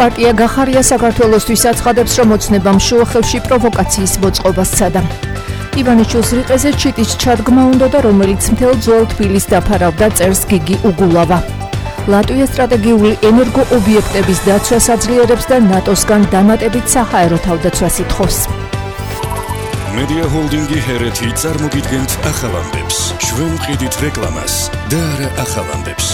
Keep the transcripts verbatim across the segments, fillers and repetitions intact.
პარტია გახარია საქართველოსთვის აცხადებს, რომ ოცნებამ შუახევში პროვოკაციის მოწყობას სცადა. ივანიშვილის რიყეზე ჩიტის ჩადგმა უნდა და რომელიც მთელ ძველ თბილისს დაფარავდა, წერს გიგი უგულავა. ლატვია სტრატეგიული ენერგოობიექტების დაცვას აძლიერებს და ნატოსგან დამატებით საჰაერო თავდაცვას ითხოვს. Media Holdingi ჰერეთი წარმოგიდგენთ ახალ ამბებს. ჩვენ ვყიდით რეკლამას და არა ახალ ამბებს.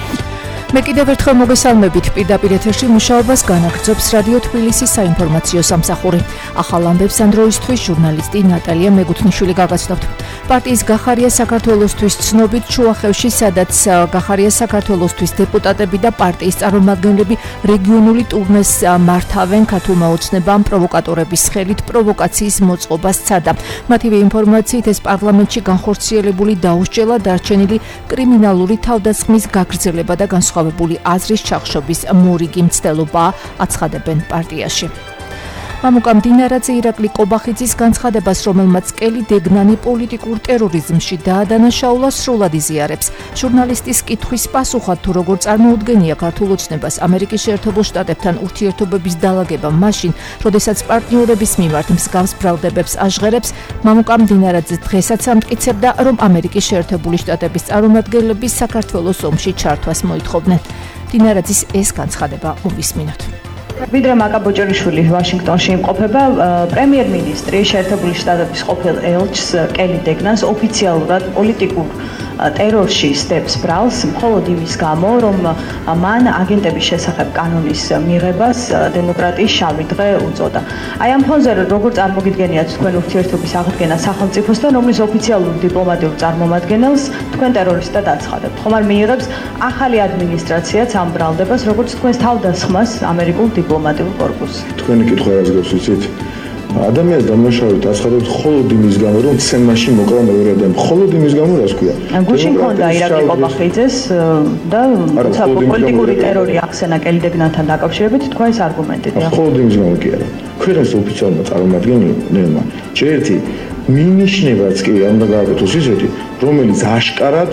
მე კიდევ ერთხელ მოგესალმებით. პირდაპირ ეთერში მუშაობას განაგრძობს რადიო თბილისის საინფორმაციო სამსახური. ახალ ამბებს ამ დროისთვის ჟურნალისტი ნატალია მეგუთნიშვილი გაგაცნობთ. პარტიის გახარია საქართველოსთვის ცნობით შუახევში, სადაც გახარია საქართველოსთვის დეპუტატები და პარტიის წარმომადგენლები რეგიონული ტურნეს მართავენ, ქართულმა ოცნებამ პროვოკატორების ხელით პროვოკაციის მოწყობას სცადა. მათივე ინფორმაციით ეს პარლამენტში განხორციელებული დაუსჯელა დარჩენილი კრიმინალური თავდასხმის გაგრძელება და განსხვავებული აზრის ჩახშობის მორიგი მცდელობა აცხადებენ პარტიაში. მამუკამ დინარაძე ირაკლი კობახიძის განცხადებას, რომელმაც კელი დეგნანი პოლიტიკურ ტერორიზმში დაადანაშაულა, სრულად იზიარებს. ჟურნალისტის კითხვის პასუხად, თუ როგორ წარმოუდგენია ქართულ ოცნებას ამერიკის შეერთებულ შტატებთან ურთიერთობების დალაგება მაშინ, როდესაც პარტნიორების მიმართ მსგავს ბრალდებებს აჟღერებს, მამუკამ დინარაძე დღესაც ამტკიცებდა, რომ ამერიკის შეერთებული შტატების წარმომადგენლები საქართველოს ომში ჩართვას მოითხოვდნენ. დინარაძის ეს განცხადება მოვისმინოთ. ვიდრე მაკა ბოჭორიშვილი ვაშინგტონში იმყოფება, პრემიერ-მინისტრი შეერთებული შტატების ყოფილ ელჩს კელი დეგნანს ოფიციალურად პოლიტიკურ ტერორში სდებს ბრალს, მხოლოდ იმის გამო, რომ მან აგენტების შესახებ კანონის მიღებას დემოკრატიის შავი დღე უწოდა. აი ამ ფონზე როგორ წარმოგიდგენიათ თქვენ ურთიერთობის აღდგენა სახელმწიფოსთან, რომლის ოფიციალურ დიპლომატიურ წარმომადგენელს თქვენ ტერორისტად აცხადებთ? ხომ არ მიიღებს ახალი ადმინისტრაციაც ამ ბრალდებას, როგორც თქვენს თავდასხმას ამერიკულ დიპლომატიურ კორპუსს? თქვენი კითხვა რა გავს იცით? ადამიანს დამნაშავედ აცხადებს მხოლოდ იმის გამო, რომ ცემაში მოკლა მეორე ადამიანი. მხოლოდ იმის გამო, რას ქვია? გუშინ ჰქონდა ირაკლი კობახიძეს და პოლიტიკური ტერორი ახსენა კელი დეგნანთან დაკავშირებით, თქვენს არგუმენტით. მხოლოდ იმის გამო კი არა. ქვეყნის ოფიციალურმა წარმომადგენელმა ჯერ ერთი მინიშნებაც კი უნდა გააკეთოს ისეთი, რომელიც აშკარად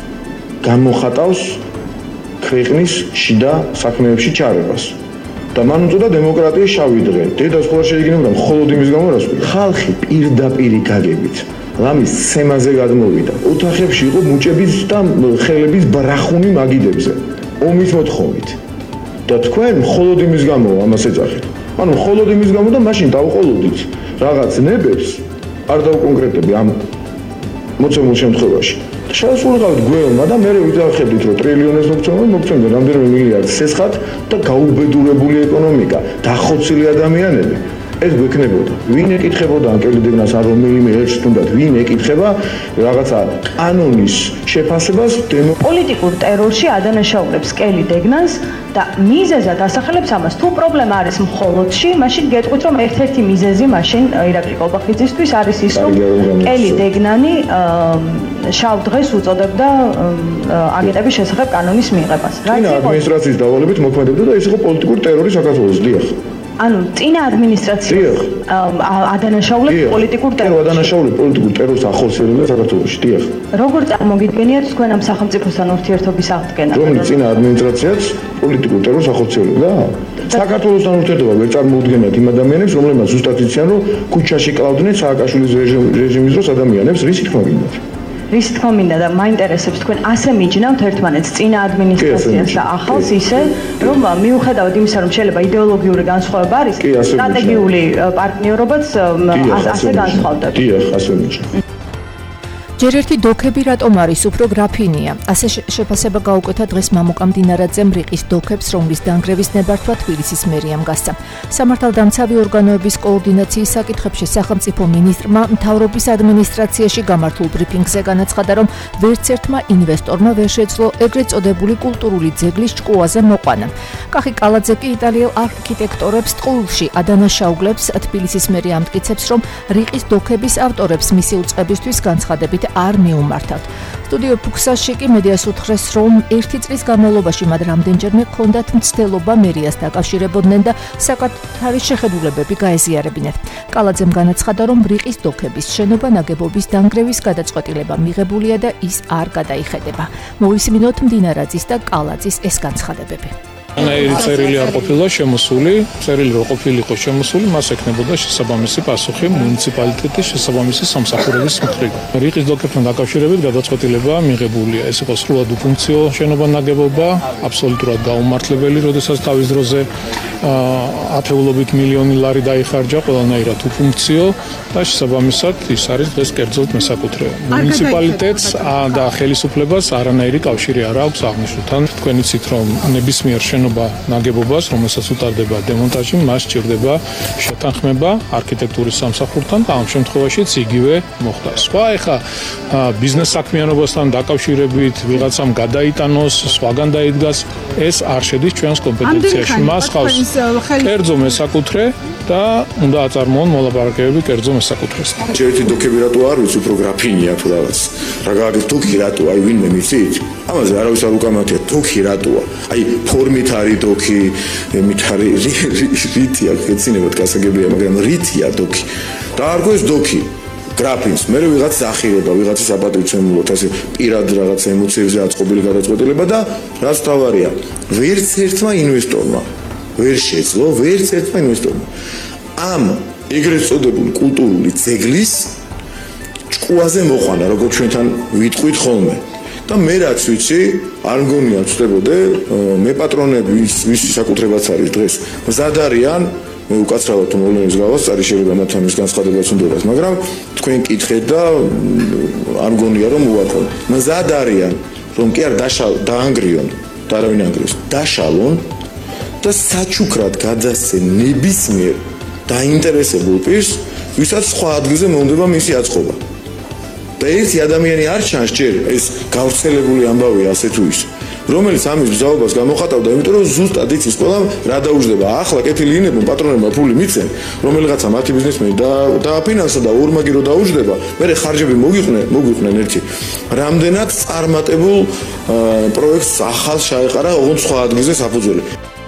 გამოხატავს ქვეყნის შიდა საქმეებში ჩარებას. და მან უწოდა დემოკრატიის შავი დღე. დედას ხოლმე შეიგნებოდა მხოლოდ იმის გამო, რას ქვია? ხალხი პირდაპირ გაგებით ლამის სემაზე გადმოვიდა. ოთახებში იყო მუჭების და ხელების ბრახუნი მაგიდებზე. ომის მოთხოვნით. და თქვენ მხოლოდ იმის გამო ამას ეძახით. ანუ მხოლოდ იმის გამო და მაშინ დავყოლოდით რაღაც ნებებს, არ დავკონკრეტები ამ მოცემულ შემთხვევაში. შეასრულებთ გვეულმა და მე ვიძახებდით, რომ ტრილიონებს მოგწონდა, მოგწონდა რამდენიმე მილიარდს სესხად და გაუბედურებული ეკონომიკა, დახოცილი ადამიანები. ეს გვექნებოდა. ვინ ეკითხებოდა კელი დეგნანს არ რომელიმე ერთს თუნდაც ვინ ეკითხება რაღაცა კანონის შეფასებას პოლიტიკურ ტერორში ადანაშაულებს კელი დეგნანს და მიზეზად ასახელებს ამას. თუ პრობლემა არის მხოლოდში, მაშინ გეტყვით, რომ ერთ-ერთი მიზეზი მაშინ ირაკლი კობახიძისთვის არის ის, რომ კელი დეგნანი შავ დღეს უწოდებდა აგენტების შესახებ კანონის მიღებას. რა ადმინისტრაციის დავალებით მოქმედებდა და ეს იყო პოლიტიკური ტერორი საქართველოს. დიახ. ანუ წინა ადმინისტრაციას ადანაშაულებს პოლიტიკურ ტერორს. ადანაშაულებს პოლიტიკურ ტერორს ახორციელებდა საქართველოში. დიახ. როგორ წარმოგიდგენიათ თქვენ ამ სახელმწიფოსთან ურთიერთობის აღდგენა? რომლის წინა ადმინისტრაციაც პოლიტიკურ ტერორს ახორციელებდა? საქართველოსთან ურთიერთობა ვერ წარმოუდგენიათ იმ ადამიანებს, რომლებმაც ზუსტად იციან, რომ ქუჩაში კლავდნენ სააკაშვილის რეჟიმის დროს ადამიანებს, რის თქმა უნდა. რის თქმა უნდა და მაინტერესებს თქვენ ასე მიჯნავთ ერთმანეთს წინა ადმინისტრაციას და ახალს ისე, რომ მიუხედავად იმისა, რომ შეიძლება იდეოლოგიური განსხვავება არის, სტრატეგიული პარტნიორობაც ასე განსხვავდება. დიახ, ასე მიჯნავ. ჯერ ერთი დოქები რატომ არის უფრო გრაფინია? ასე შეფასება გაუკეთა დღეს მამუკამ დინარაძემ რიყის დოქებს, რომლის დანგრევის ნებართვა თბილისის მერიამ გასცა. სამართალდამცავი ორგანოების კოორდინაციის საკითხებში სახელმწიფო მინისტრმა მთავრობის ადმინისტრაციაში გამართულ ბრიფინგზე განაცხადა, რომ ვერც ერთმა ინვესტორმა ვერ შეძლო ეგრეთ წოდებული კულტურული ძეგლის ჭკუაზე მოყვანა. კახი კალაძე კი იტალიელ არქიტექტორებს ტყუილში ადანაშაულებს. თბილისის მერია ამტკიცებს, რომ რიყის დოქების ავტორებს მისი უწყებისთვის განცხადებით არ მიუმართავთ. სტუდიო ფუქსაში კი მედიას უთხრეს, რომ ერთი წლის განმავლობაში მათ რამდენჯერმე ჰქონდათ მცდელობა მერიას დაკავშირებოდნენ და საკუთარი შეხედულებები გაეზიარებინათ. კალაძემ განაცხადა, რომ რიყის დოქების შენობა ნაგებობის დანგრევის გადაწყვეტილება მიღებულია და ის არ გადაიხედება. მოვისმინოთ მდინარაძის და კალაძის ეს განცხადებები. ანაირი წერილი არ ყოფილა შემოსული, წერილი რო ყოფილიყო შემოსული, მას ეკნებოდა შესაბამისი პასუხი მუნიციპალიტეტის შესაბამისი სამსახურების მხრიდან. რიყის დოკებთან დაკავშირებით გადაწყვეტილება მიღებულია. ეს იყო სრულად უფუნქციო შენობა-ნაგებობა, აბსოლუტურად გაუმართლებელი, როდესაც თავის დროზე ათეულობით მილიონი ლარი დაიხარჯა ყველანაირად უფუნქციო და შესაბამისად ის არის დღეს კერძოდ მესაკუთრეობა. მუნიციპალიტეტს და ხელისუფლებას არანაირი კავშირი არ აქვს აღნიშნულთან. თქვენ იცით რომ ნებისმიერ შენობა ნაგებობას, რომელსაც უტარდება დემონტაჟი, მას სჭირდება შეთანხმება არქიტექტურის სამსახურთან და ამ შემთხვევაშიც იგივე მოხდა. სხვა ეხა ბიზნეს საქმიანობასთან დაკავშირებით ვიღაცამ გადაიტანოს, სხვაგან დაიდგას, ეს არ შედის ჩვენს კომპეტენციაში. მას ხავს კერძო მესაკუთრე და უნდა აწარმოონ მოლაპარაკებები კერძო მესაკუთრეს. ერთი დოკები რატო არ ვიცი, უფრო გრაფინია თუ რაღაც. რა გააკეთე დოკი რატო, აი ვინმე მიცით? ამაზე არავის არ უკამათია, დოკი რატოა? აი ფორმით არის დოკი, მით არის რითია, ეცინებათ გასაგებია, მაგრამ რითია დოკი. დაარქვეს დოკი. გრაფინს, მე ვიღაც ახირება, ვიღაცის აპატრიცემულოთ, ასე პირად რაღაც ემოციებზე აწყობილი გადაწყვეტილება და რაც თავარია, ვერც ერთმა ინვესტორმა ვერ შეძლო, ვერც ერთმა ინვესტორმა ამ ეგრეთ წოდებულ კულტურული ძეგლის ჭკუაზე მოყვანა, როგორც ჩვენთან ვიტყვით ხოლმე. და მე რაც ვიცი, არ მგონია ვწდებოდე, მე პატრონები, ვისი საკუთრებაც არის დღეს, მზად არიან მე უკაცრავად თუ მოვლენის გავას წარი შეიძლება მათ ამის განცხადებაც უნდათ, მაგრამ თქვენ კითხეთ და არ მგონია რომ უარყო. მზად არიან რომ კი არ დაშალ დაანგრიონ და არავინ ანგრევს. დაშალონ და საჩუქრად გადასცენ ნებისმიერ დაინტერესებულ პირს, ვისაც სხვა ადგილზე მომდება მისი აწყობა. და ერთი ადამიანი არ ჩანს ჯერ ეს გავრცელებული ამბავია ასე თუ ისე, რომელიც ამის ბრძოლებას გამოხატავდა, იმიტომ რომ ზუსტად იცის ყველა რა დაუждდება. ახლა კეთილი ინებო პატრონებმა ფული მიცენ, რომელიღაცა მათი ბიზნესმენი და დააფინანსა და ორმაგი რო დაუждდება, მერე ხარჯები მოგიყვნენ, მოგიყვნენ ერთი. რამდენად წარმატებულ პროექტს ახალ ჩაეყარა ოღონდ სხვა ადგილზე საფუძველი.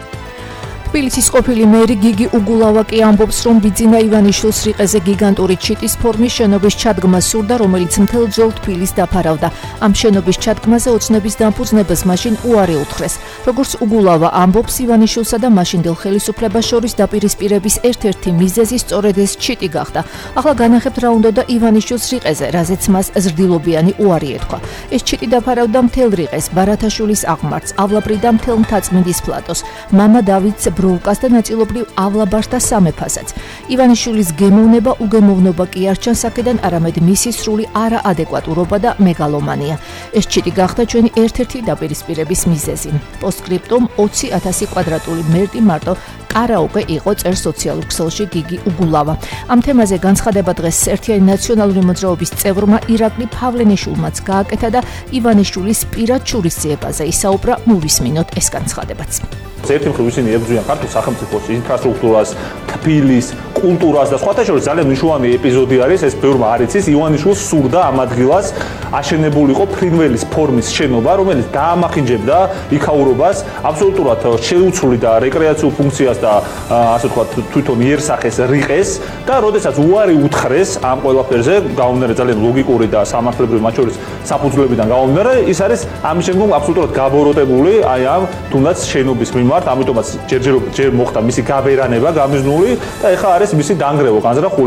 თბილისის ყოფილი მერი გიგი უგულავა კი ამბობს, რომ ბიძინა ივანიშვილს რიყეზე გიგანტური ჩიტის ფორმის შენობის ჩადგმა სურდა, რომელიც მთელ ძველ თბილისს დაფარავდა. ამ შენობის ჩადგმაზე ოცნების დამფუძნებას მაშინ უარი უთხრეს. როგორც უგულავა ამბობს, ივანიშვილსა და მაშინდელ ხელისუფლებას შორის დაპირისპირების ერთ-ერთი მიზეზი სწორედ ეს ჩიტი გახდა. ახლა განახებთ რა უნდოდა ივანიშვილს რიყეზე, რაზეც მას ზრდილობიანი უარი ეთქვა. ეს ჩიტი დაფარავდა მთელ რიყეს, ბარათაშვილის აღმართს, ავლაბრიდა მთელ მთაწმინდის პლატოს, მამა დავითს ბროლკას და ნაწილობრივ ავლაბართა სამეფასაც. ივანიშვილის გემოვნება უგემოვნობა კი არ ჩანს აქედან, არამედ მისი სრული არაადეკვატურობა და მეგალომანია. ეს ჩიტი გახდა ჩვენი ერთ-ერთი დაპირისპირების მიზეზი. პოსტსკრიპტუმ ოცი ათასი კვადრატული მერტი მარტო კარაოკე იყო, წერს სოციალურ ქსელში გიგი უგულავა. ამ თემაზე განცხადება დღეს ერთიანი ნაციონალური მოძრაობის წევრმა ირაკლი ფავლენიშვილმაც გააკეთა და ივანიშვილის პირად შურისძიებაზე ისაუბრა. მოვისმინოთ ეს განცხადებაც. ერთი მხრივ ისინი ებრძვიან ქართულ სახელმწიფოს ინფრასტრუქტურას, თბილის, კულტურას და სხვათა შორის ძალიან მნიშვნელოვანი ეპიზოდი არის, ეს ბევრმა არ იცის, ივანიშვილს სურდა ამ ადგილას აშენებულიყო ფრინველის ფორმის შენობა, რომელიც დაამახინჯებდა იქაურობას, აბსოლუტურად შეუცვლიდა რეკრეაციულ ფუნქციას და ასე ვთქვათ, თვითონ იერსახეს რიყეს და როდესაც უარი უთხრეს ამ ყველაფერზე, გაუმდინარე ძალიან ლოგიკური და სამართლებრივი მათ შორის საფუძვლებიდან გაუმდინარე, ის არის ამის შემდგომ აბსოლუტურად გაბოროტებული აი ამ თუნდაც შენობის მიმართ, ამიტომაც ჯერჯერ ჯერ მოხდა მისი გაბერანება, გამიზნული და ეხლა არის მისი დანგრევა, განზრახული.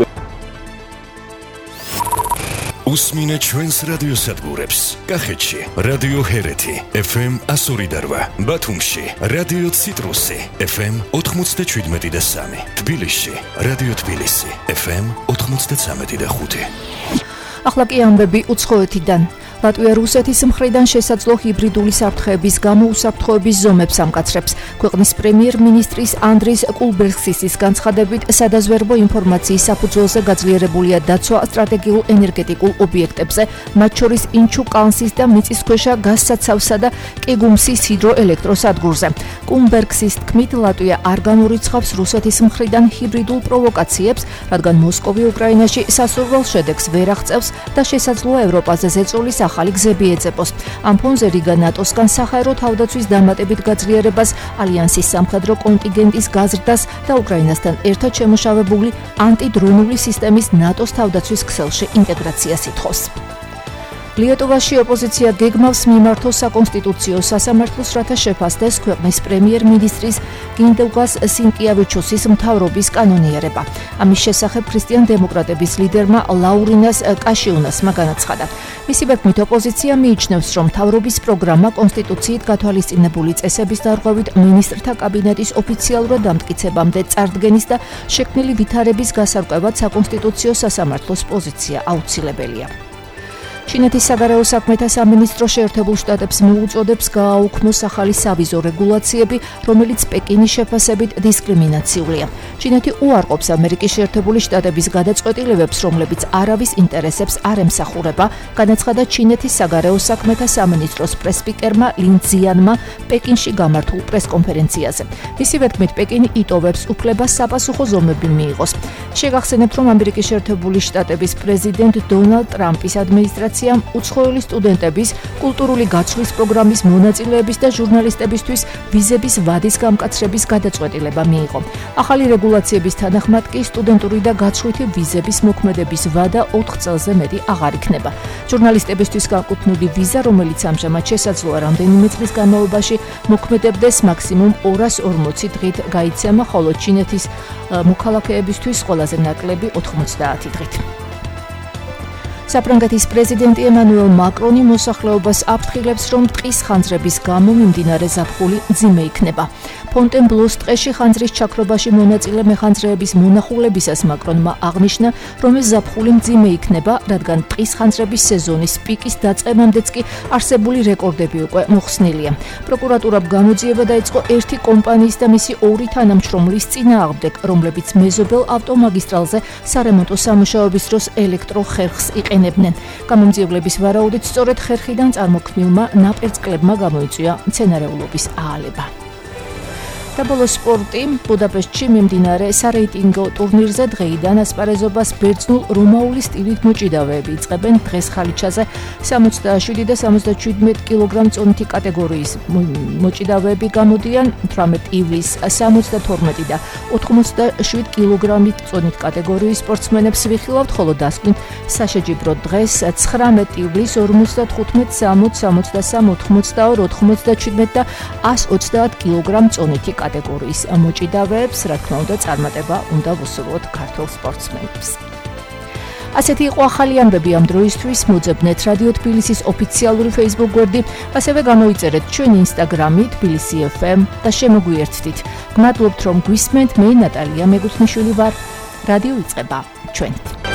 უსმინეთ ჩვენს რადიოსადგურებს. კახეთში რადიო ჰერეთი ეფ ემ εκατო ორი და რვა, ბათუმში რადიო ციტრუსი ეფ ემ ოთხმოცდაშვიდმეტი და სამი, თბილისში რადიო თბილისი ეფ ემ ოთხმოცდაცამეტი და ხუთი. ახლა კი ამბები უცხოეთიდან. ლატვია-რუსეთის მხრიდან შესაძლო ჰიბრიდული საფრთხეების გამო უსაფრთხოების ზომებს ამკაცრებს. ქვეყნის პრემიერ-მინისტრის ანდრის კულბერგსის განცხადებით, სადაზვერვო ინფორმაციის საფუძველზე გაძლიერებულია დაცვა სტრატეგიულ ენერგეტიკულ ობიექტებზე, მათ შორის ინჩუკანსის და მიწისქვეშა გაზსაცავსა და კეგუმსის ჰიდროელექტროსადგურზე. კულბერგსის თქმით, ლატვია არ განურიცხავს რუსეთის მხრიდან ჰიბრიდულ პროვოკაციებს, რადგან მოსკოვი უკრაინაში სასურველ შედეგს ვერ აღწევს და შესაძლოა ევროპაზე ზეწოლის ახალი გზები ეწეპოს. ამ ფონზე რიგა ნატოსგან საჰაერო თავდაცვის დამატებით გაძლიერებას, ალიანსის სამხედრო კონტინგენტის გაზრდას და უკრაინასთან ერთად შემოშავებული ანტიდრონული სისტემის ნატოს თავდაცვის ქსელში ინტეგრაციას ითხოვს. ლიეტუვაში ოპოზიცია გეგმავს მიმართოს საკონსტიტუციო სასამართლოს, რათა შეფასდეს ქვეყნის პრემიერ-მინისტრის გინდევგას სინკიავიჩუსის მთავრობის კანონიერება. ამის შესახებ ქრისტიან-დემოკრატების ლიდერმა ლაურინას კაშიუნასმა განაცხადა. მისი ბექმით ოპოზიცია მიიჩნევს, რომ მთავრობის პროგრამა კონსტიტუციით გათვალისწინებული წესების დარღვევით მინისტრთა კაბინეტის ოფიციალურად დამტკიცებამდე წარდგენის და შექმნილი ვითარების გასარკვევად საკონსტიტუციო სასამართლოს პოზიცია აუცილებელია. ჩინეთის საგარეო საქმეთა სამინისტრო შეერთებულ შტატებს მოუწოდებს გააუქმოს ახალი სავიზო რეგულაციები, რომელიც პეკინის შეფასებით დისკრიმინაციულია. ჩინეთი უარყოფს ამერიკის შეერთებული შტატების გადაწყვეტილებებს, რომლებიც არავის ინტერესებს არ ემსახურება, განაცხადა ჩინეთის საგარეო საქმეთა სამინისტროს პრესპიკერმა ლინ ძიანმა პეკინში გამართულ პრესკონფერენციაზე. მისი ვეთქმით, პეკინი იტოვებს უფლებას საპასუხო ზომები მიიღოს. შეგახსენებთ, რომ ამერიკის შეერთებული შტატების პრეზიდენტ დონალდ ტრამპის ადმინისტრაცია უცხოელი სტუდენტების კულტურული გაცვლის პროგრამის მონაწილეების და ჟურნალისტებისთვის ვიზების ვადის გამკაცრების გადაწყვეტილება მიიღო. ახალი რეგულაციების თანახმად კი სტუდენტური და გაცვლითი ვიზების მოქმედების ვადა ოთხ წელზე მეტი აღარ იქნება. ჟურნალისტებისთვის განკუთვნილი ვიზა, რომელიც ამჟამად შესაძლოა რამდენიმე წლის განმავლობაში მოქმედებდეს, მაქსიმუმ ორას ორმოცი დღით გაიცემა, ხოლო ჩინეთის მოქალაქეებისთვის ყველაზე ნაკლები ოთხმოცდაათი დღით. საფრანგეთის პრეზიდენტი ემანუელ მაკრონი მოსახლეობას აფრთხილებს, რომ ტყის ხანძრების გამო მიმდინარე ზაფხული მძიმე იქნება. ფონტენბლოს ტყეში ხანძრის ჩაქრობაში მონაწილე მეხანძრეების მონახულებისას მაკრონმა აღნიშნა, რომ ეს ზაფხული მძიმე იქნება, რადგან ტყის ხანძრების სეზონის პიკის დაწყებამდეც კი არსებული რეკორდები უკვე მოხსნილია. პროკურატურამ გამოძიება დაიწყო ერთი კომპანიის და მისი ორი თანამშრომლის წინააღმდეგ, რომლებიც მეზობელ ავტომაგისტრალზე სარემონტო სამუშაოების დროს ელექტროხერხს იყენებდნენ. გამომძიებლების ვარაუდით, სწორედ ხერხიდან წარმოქმნილმა ნაპერწკლებმა გამოიწვია მცენარეულობის აალება. და ბოლოს სპორტი. ბუდაპეშტში მიმდინარე სარეიტინგო ტურნირზე დღეიდან ასპარეზობას ბერძნულ რომაული სტილით მოჭიდავეები იწყებენ. დღეს ხალიჩაზე სამოცდაშვიდი და სამოცდაჩვიდმეტ კილოგრამ წონითი კატეგორიის მოჭიდავეები გამოდიან. თვრამეტ ივლისს სამოცდათორმეტი და ოთხმოცდაშვიდი კილოგრამით წონით კატეგორიის სპორტსმენებს ვიხილავთ, ხოლო დასკვნით საშეჯიბრო დღეს ცხრამეტ ივლისს ორმოცდათხუთმეტ, სამოცდაორი, სამოცდასამი, ოთხმოცდაორი, ოთხმოცდაჩვიდმეტ და ასს ოცდაათ კილოგრამ წონითი კატეგორიის მოჭიდავეებს, რა თქმა უნდა, წარმატება უნდა ვუსურვოთ ქართულ სპორტსმენებს. ასეთი იყო ახალი ამბები ამ დროისთვის. მოძებნეთ რადიო თბილისის ოფიციალური Facebook გვერდი, ასევე გამოიწერეთ ჩვენი Instagram-ი თბილისი ეფ ემ და შემოგვიერთდით. გმადლობთ, რომ გვისმენთ. მე ნატალია მეგუთნიშვილი ვარ. რადიო იწყება ჩვენით.